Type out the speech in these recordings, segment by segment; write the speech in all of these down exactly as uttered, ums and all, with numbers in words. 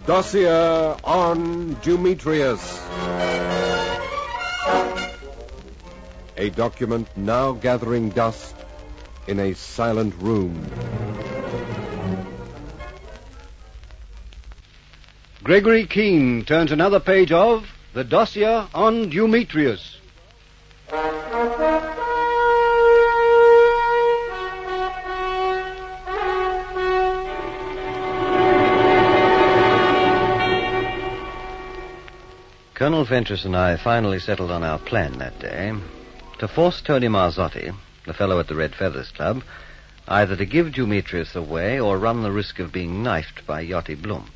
Dossier on Demetrius. A document now gathering dust in a silent room. Gregory Keene turns another page of The Dossier on Demetrius. Colonel Fentress and I finally settled on our plan that day to force Tony Marzotti, the fellow at the Red Feathers Club, either to give Demetrius away or run the risk of being knifed by Yachty Blum.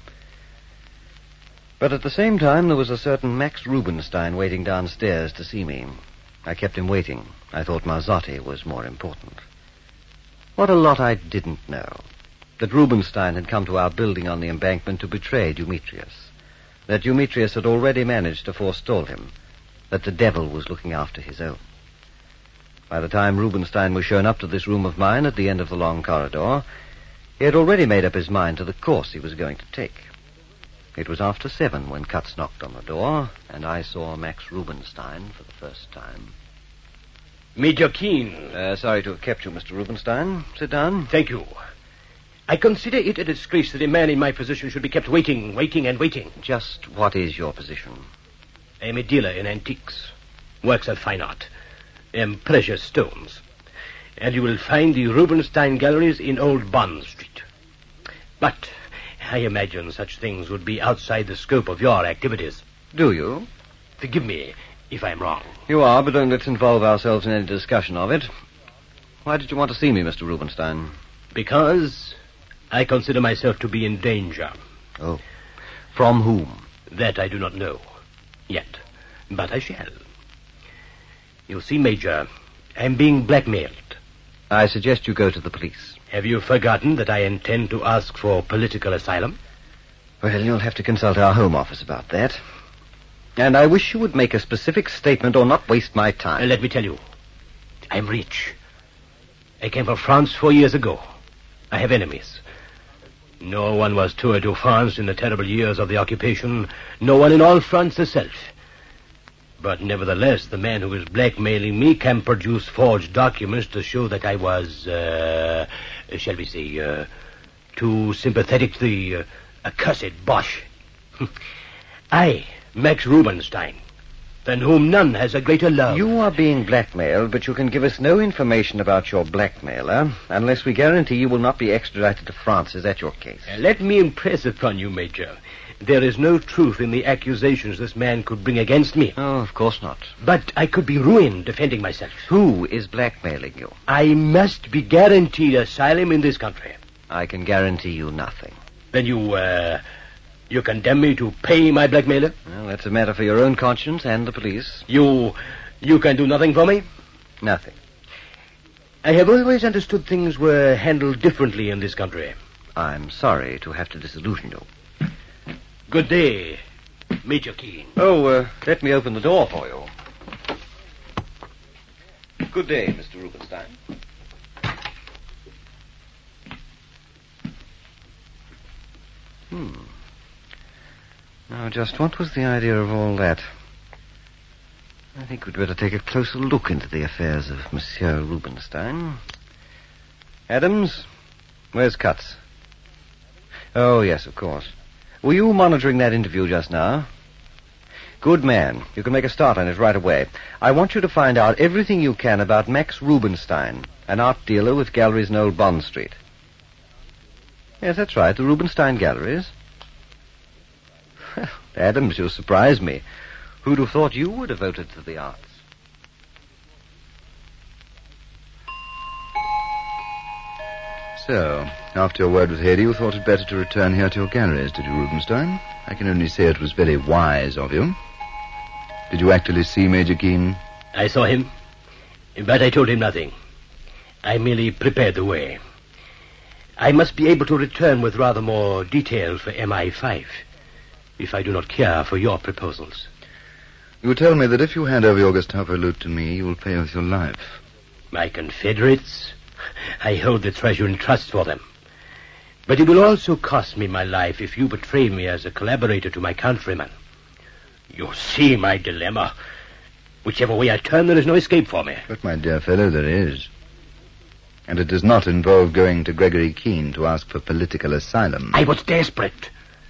But at the same time, there was a certain Max Rubenstein waiting downstairs to see me. I kept him waiting. I thought Marzotti was more important. What a lot I didn't know. That Rubenstein had come to our building on the embankment to betray Demetrius. That Demetrius had already managed to forestall him. That the devil was looking after his own. By the time Rubenstein was shown up to this room of mine at the end of the long corridor, he had already made up his mind to the course he was going to take. It was after seven when Cutts knocked on the door, and I saw Max Rubenstein for the first time. Major Keene. Uh, sorry to have kept you, Mister Rubenstein. Sit down. Thank you. I consider it a disgrace that a man in my position should be kept waiting, waiting, and waiting. Just what is your position? I am a dealer in antiques, works of fine art, and precious stones. And you will find the Rubenstein galleries in Old Bond Street. But I imagine such things would be outside the scope of your activities. Do you? Forgive me if I'm wrong. You are, but don't let's involve ourselves in any discussion of it. Why did you want to see me, Mister Rubenstein? Because I consider myself to be in danger. Oh. From whom? That I do not know yet, but I shall. You see, Major, I'm being blackmailed. I suggest you go to the police. Have you forgotten that I intend to ask for political asylum? Well, you'll have to consult our Home Office about that. And I wish you would make a specific statement or not waste my time. Uh, let me tell you, I'm rich. I came from France four years ago. I have enemies. No one was Tour de France in the terrible years of the occupation. No one in all France herself. But nevertheless, the man who is blackmailing me can produce forged documents to show that I was, uh, shall we say, uh, too sympathetic to the uh, accursed Boche. I, Max Rubenstein, than whom none has a greater love. You are being blackmailed, but you can give us no information about your blackmailer unless we guarantee you will not be extradited to France. Is that your case? Uh, let me impress upon you, Major. There is no truth in the accusations this man could bring against me. Oh, of course not. But I could be ruined defending myself. Who is blackmailing you? I must be guaranteed asylum in this country. I can guarantee you nothing. Then you, uh... you condemn me to pay my blackmailer? Well, that's a matter for your own conscience and the police. You... you can do nothing for me? Nothing. I have always understood things were handled differently in this country. I'm sorry to have to disillusion you. Good day, Major Keene. Oh, uh, let me open the door for you. Good day, Mister Rubenstein. Hmm. Now, just what was the idea of all that? I think we'd better take a closer look into the affairs of Monsieur Rubenstein. Adams, where's Cutts? Oh, yes, of course. Were you monitoring that interview just now? Good man. You can make a start on it right away. I want you to find out everything you can about Max Rubenstein, an art dealer with galleries in Old Bond Street. Yes, that's right, the Rubenstein Galleries. Well, Adams, you surprise me. Who'd have thought you were devoted to the arts? So, after your word with Haydée, you thought it better to return here to your galleries, did you, Rubenstein? I can only say it was very wise of you. Did you actually see Major Keene? I saw him, but I told him nothing. I merely prepared the way. I must be able to return with rather more details for M I five, if I do not care for your proposals. You tell me that if you hand over your Gestapo loot to me, you will pay with your life. My Confederates? I hold the treasure in trust for them. But it will also cost me my life if you betray me as a collaborator to my countrymen. You see my dilemma. Whichever way I turn, there is no escape for me. But, my dear fellow, there is. And it does not involve going to Gregory Keene to ask for political asylum. I was desperate.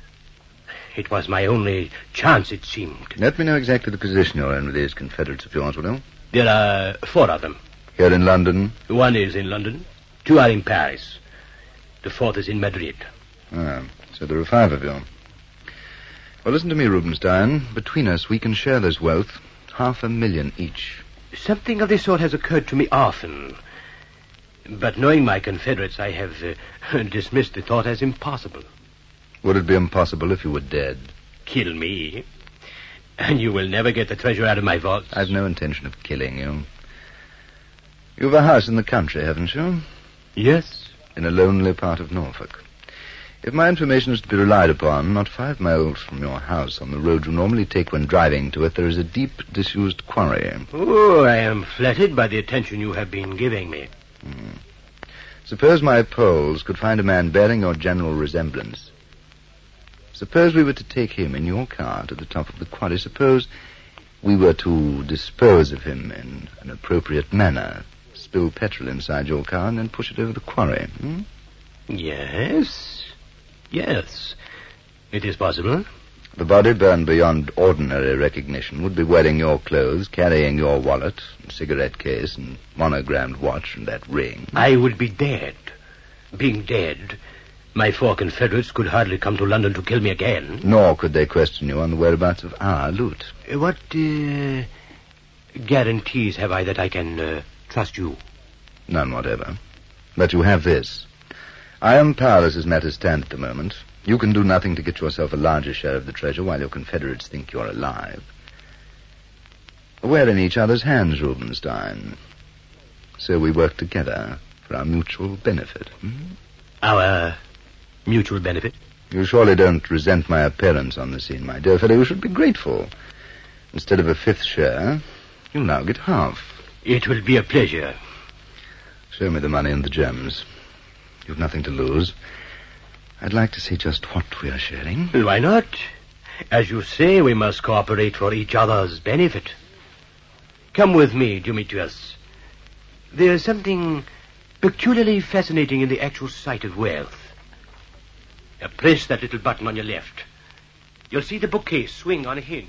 It was my only chance, it seemed. Let me know exactly the position you're in with these Confederates of yours, will you? There are four of them. Here in London? One is in London. Two are in Paris. The fourth is in Madrid. Ah, so there are five of you. Well, listen to me, Rubenstein. Between us, we can share this wealth. Half a million each. Something of this sort has occurred to me often. But knowing my Confederates, I have uh, dismissed the thought as impossible. Would it be impossible if you were dead? Kill me, and you will never get the treasure out of my vaults. I've no intention of killing you. You've a house in the country, haven't you? Yes. In a lonely part of Norfolk. If my information is to be relied upon, not five miles from your house on the road you normally take when driving to it, there is a deep, disused quarry. Oh, I am flattered by the attention you have been giving me. Hmm. Suppose my Poles could find a man bearing your general resemblance. Suppose we were to take him in your car to the top of the quarry. Suppose we were to dispose of him in an appropriate manner. Spill petrol inside your car and then push it over the quarry. Hmm? Yes. Yes. It is possible. The body burned beyond ordinary recognition would be wearing your clothes, carrying your wallet, and cigarette case, and monogrammed watch, and that ring. I would be dead. Being dead, my four Confederates could hardly come to London to kill me again. Nor could they question you on the whereabouts of our loot. What uh, guarantees have I that I can uh, trust you? None whatever. But you have this. I am powerless as matters stand at the moment. You can do nothing to get yourself a larger share of the treasure while your Confederates think you're alive. We're in each other's hands, Rubenstein. So we work together for our mutual benefit. Hmm? Our mutual benefit? You surely don't resent my appearance on the scene, my dear fellow. You should be grateful. Instead of a fifth share, you'll now get half. It will be a pleasure. Show me the money and the gems. You've nothing to lose. I'd like to see just what we are sharing. Why not? As you say, we must cooperate for each other's benefit. Come with me, Demetrius. There's something peculiarly fascinating in the actual sight of wealth. Now press that little button on your left. You'll see the bookcase swing on a hinge.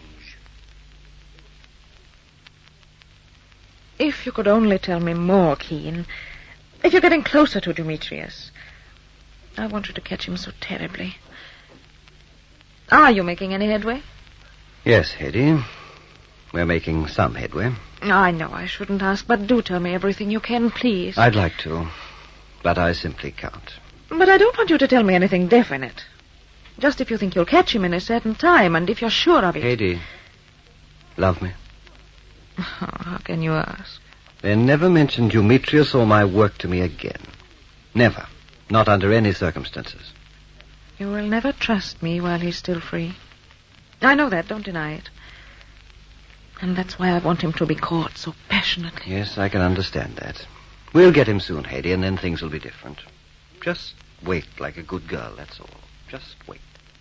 If you could only tell me more, Keene. If you're getting closer to Demetrius. I want you to catch him so terribly. Are you making any headway? Yes, Hetty. We're making some headway. I know I shouldn't ask, but do tell me everything you can, please. I'd like to, but I simply can't. But I don't want you to tell me anything definite. Just if you think you'll catch him in a certain time, and if you're sure of it. Hetty, love me? Oh, how can you ask? Then never mention Demetrius or my work to me again. Never. Not under any circumstances. You will never trust me while he's still free. I know that, don't deny it. And that's why I want him to be caught so passionately. Yes, I can understand that. We'll get him soon, Hetty, and then things will be different. Just wait like a good girl, that's all. Just wait.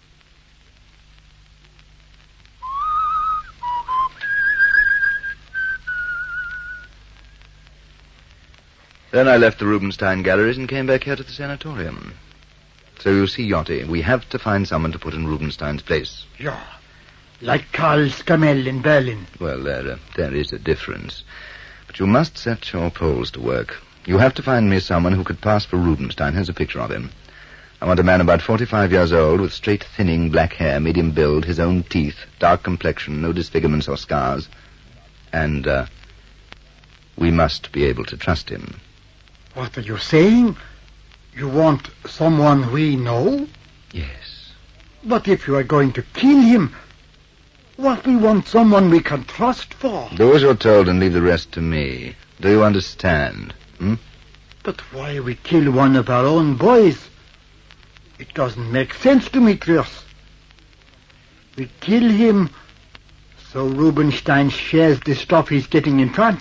Then I left the Rubenstein Galleries and came back here to the sanatorium. So you see, Yachty, we have to find someone to put in Rubenstein's place. Yeah, like Karl Scammell in Berlin. Well, there, uh, there is a difference. But you must set your Poles to work. You have to find me someone who could pass for Rubenstein. Here's a picture of him. I want a man about forty-five years old, with straight, thinning, black hair, medium build, his own teeth, dark complexion, no disfigurements or scars. And, uh, we must be able to trust him. What are you saying? You want someone we know? Yes. But if you are going to kill him, what we want someone we can trust for? Do as you're told and leave the rest to me. Do you understand? Hmm? But why we kill one of our own boys? It doesn't make sense, Demetrius. We kill him so Rubenstein shares the stuff he's getting in France.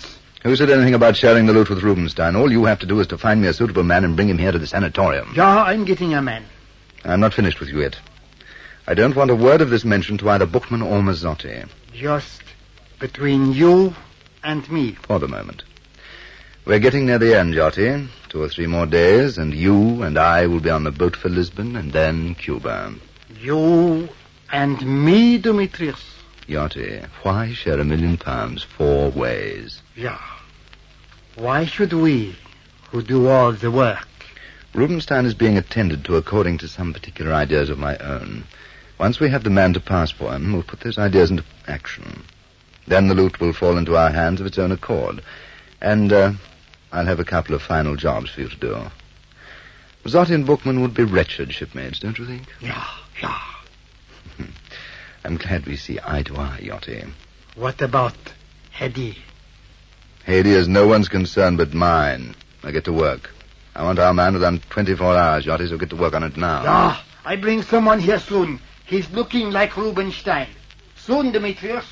Who said anything about sharing the loot with Rubenstein? All you have to do is to find me a suitable man and bring him here to the sanatorium. Yeah, I'm getting a man. I'm not finished with you yet. I don't want a word of this mentioned to either Bookman or Mazzotti. Just between you and me. For the moment. We're getting near the end, Yachty. Two or three more days, and you and I will be on the boat for Lisbon, and then Cuba. You and me, Demetrius. Yachty, why share a million pounds four ways? Yeah. Why should we, who do all the work? Rubenstein is being attended to according to some particular ideas of my own. Once we have the man to pass for him, we'll put those ideas into action. Then the loot will fall into our hands of its own accord. And, uh, I'll have a couple of final jobs for you to do. Mazzotti and Bookman would be wretched shipmates, don't you think? Yeah, yeah. I'm glad we see eye to eye, Yachty. What about Hedy? Hedy is no one's concern but mine. I get to work. I want our man within twenty-four hours, Yachty, so get to work on it now. Yeah, I bring someone here soon. He's looking like Rubenstein. Soon, Demetrius.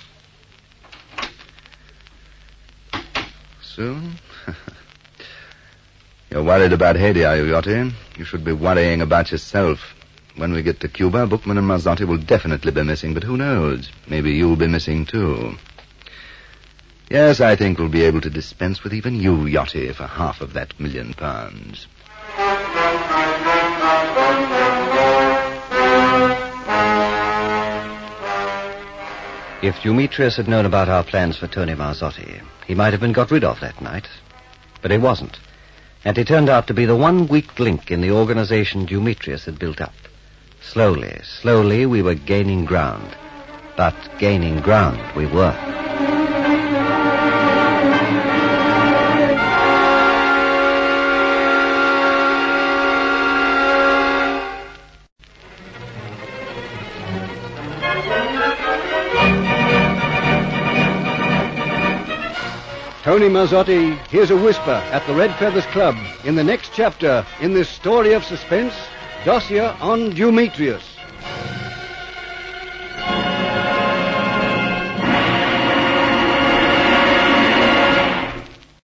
Soon? You're worried about Hedy, are you, Yachty? You should be worrying about yourself. When we get to Cuba, Bookman and Mazzotti will definitely be missing, but who knows? Maybe you'll be missing, too. Yes, I think we'll be able to dispense with even you, Yachty, for half of that million pounds. If Demetrius had known about our plans for Tony Mazzotti, he might have been got rid of that night. But he wasn't. And he turned out to be the one weak link in the organization Demetrius had built up. Slowly, slowly, we were gaining ground. But gaining ground we were. Tony Mazzotti, here's a whisper at the Red Feathers Club in the next chapter in this story of suspense, Dossier on Demetrius.